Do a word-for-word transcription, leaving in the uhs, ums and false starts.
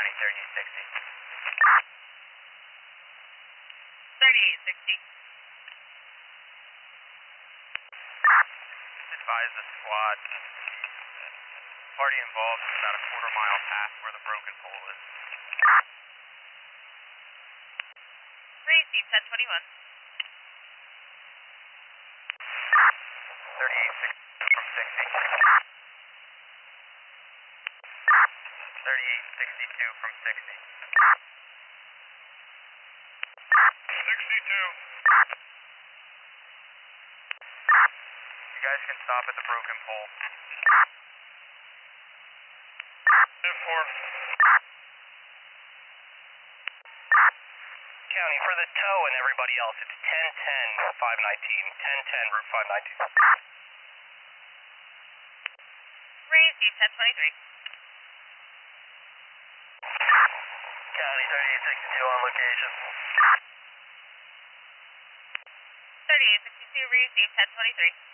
County thirty-eight sixty. thirty-eight sixty. Advise the squad. Party involved is about a quarter mile past where the broken pole is. Receive ten twenty-one. thirty-eight sixty from sixty. thirty-eight sixty-two from sixty. sixty-two. You guys can stop at the broken pole. ten four. County, for the tow and everybody else, it's ten ten, five nineteen. ten ten, Route five nineteen. Receive ten twenty-three. County thirty-eight sixty-two on location. thirty-eight sixty-two, receive ten twenty-three.